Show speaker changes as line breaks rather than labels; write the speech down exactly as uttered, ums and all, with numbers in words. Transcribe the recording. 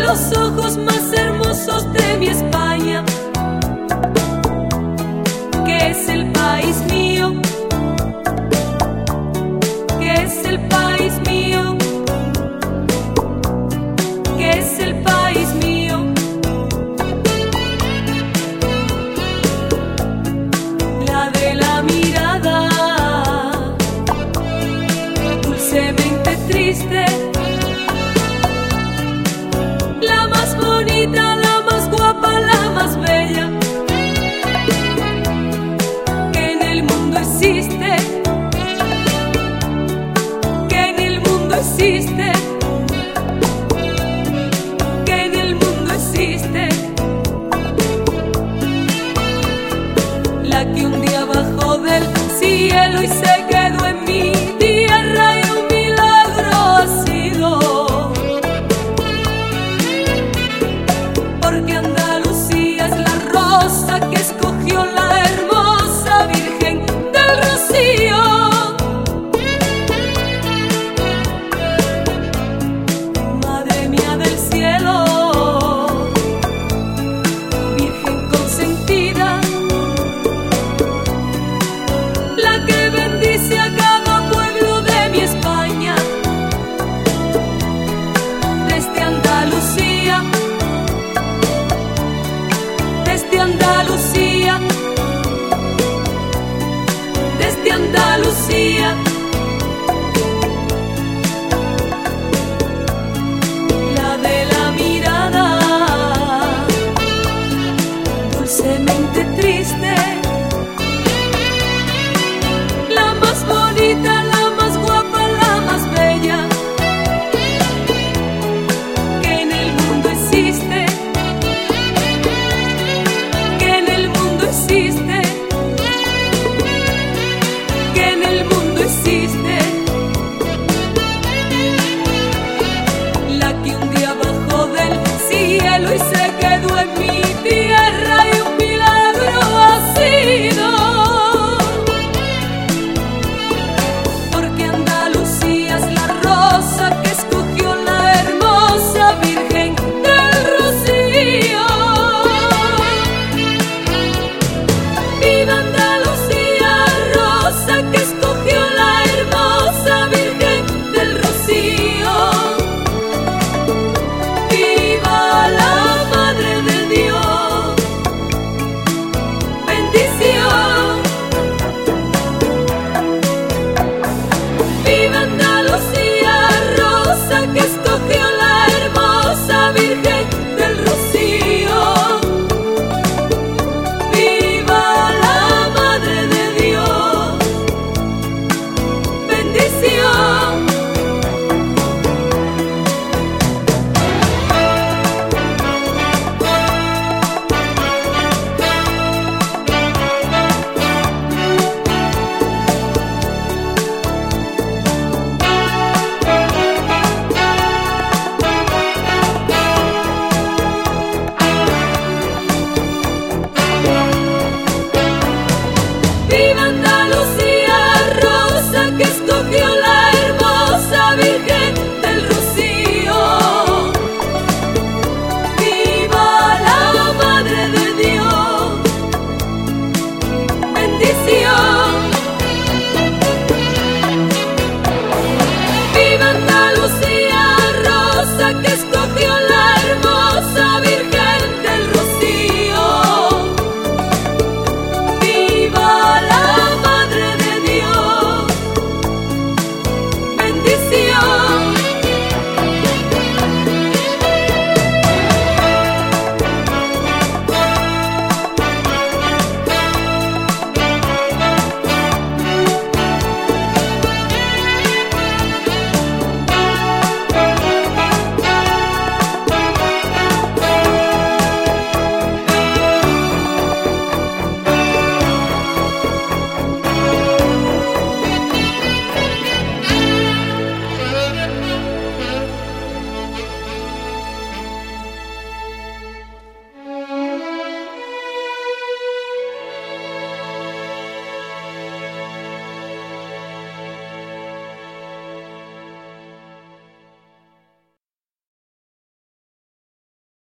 los ojos más hermosos de mi España, que es el país mío, que es el país mío, que es el país mío. La de la mirada dulcemente triste, la más bonita, la más guapa, la más bella que en el mundo existe, que en el mundo existe, que en el mundo existe. La que un día bajó del cielo y se quedó en mi tierra, y un milagro ha sido, porque Andalucía es la rosa que escogió la hermosa Virgen del Rocío. Madre mía del cielo, Virgen consentida, la que bendice a cada pueblo de mi España, desde Andalucía, desde Andalucía, desde Andalucía. La de la mirada dulcemente triste, la más bonita, la más guapa, la más bella que en el mundo existe, que en el mundo existe, que en el mundo existe. La que un día bajó del cielo y se